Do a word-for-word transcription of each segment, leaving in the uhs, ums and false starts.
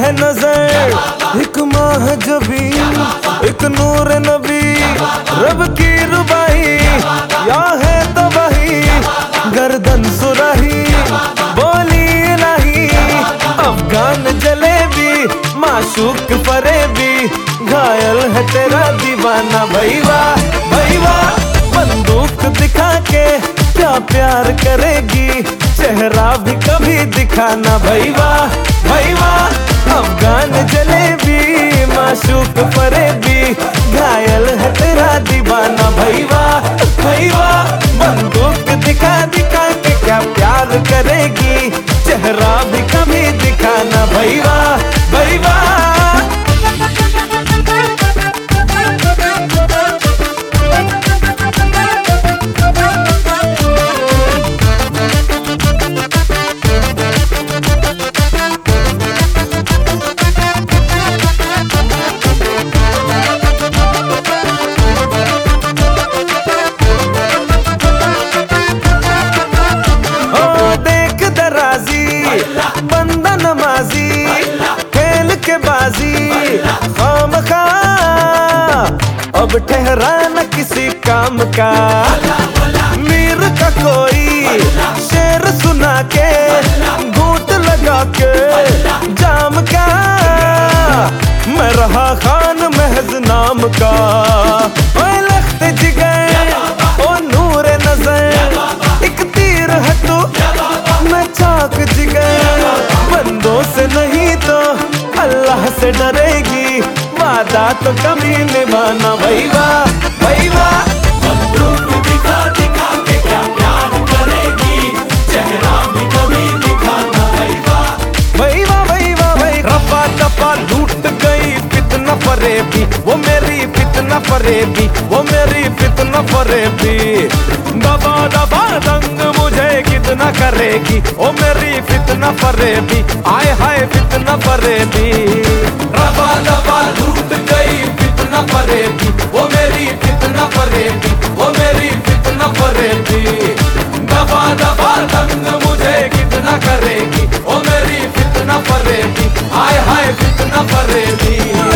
है नजर, एक माह जबी, एक नूर नबी, रब की रुबाई या है तो वही, गर्दन सुराही बोली इलाही, अफगान जलेबी माशूक फरेबी, घायल है तेरा दीवाना भैया भैया, बंदूक दिखा के क्या प्यार करेगी, चेहरा भी कभी दिखाना भैया भैया, अफगान जलेबी माशूक फरेबी, घायल है तेरा दीवाना भैया भैया, बंदूक दिखा दिखा के क्या प्यार करेगी, चेहरा भी कभी दिखाना भैया भैया। बंदा नमाजी खेल के बाजी खामखा, अब ठहरा न किसी काम का, मीर का कोई शेर सुना के, घूंट लगा के जाम का, मैं रहा खान महज नाम का, ओ लख्त जिगर ओ नूर नजर, एक तीर है तू मैं चाक जिगर, बंदों से नहीं तो अल्लाह से डरेगी, वादा तो कभी निभाना भैया भैया, बंदूक दिखा दिखा के क्या प्यार करेगी, चेहरा भी कभी दिखाना भैया भैया भैया भैया, रफा दफा लूट गई फितना फरेबी, वो मेरी फितना फरेबी, वो मेरी फितना फरेबी, दबा दबा दंग मुझे कितना करेगी, ओ मेरी फितना फरेबी, आए हाय फितना फरेबी, रबा दबा लूट गई फितना फरेबी, वो मेरी फितना फरेबी, वो मेरी फितना फरेबी, दबा दबा दंग मुझे कितना करेगी, ओ मेरी फितना फरेबी, आए हाय फितना फरेबी।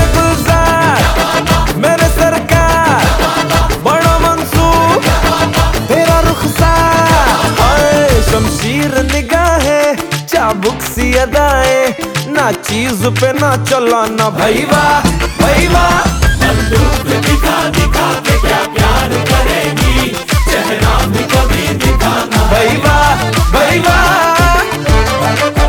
मेरे सरकार बड़ा मंसूर तेरा रुखसार, शमशीर निगाहें चाबुक सी अदाएं, ना चीज पे ना चलाना भैया भैया, बंदूक दिखा दिखा के क्या प्यार करेगी, चेहरा भी कभी दिखाना भैया भैया।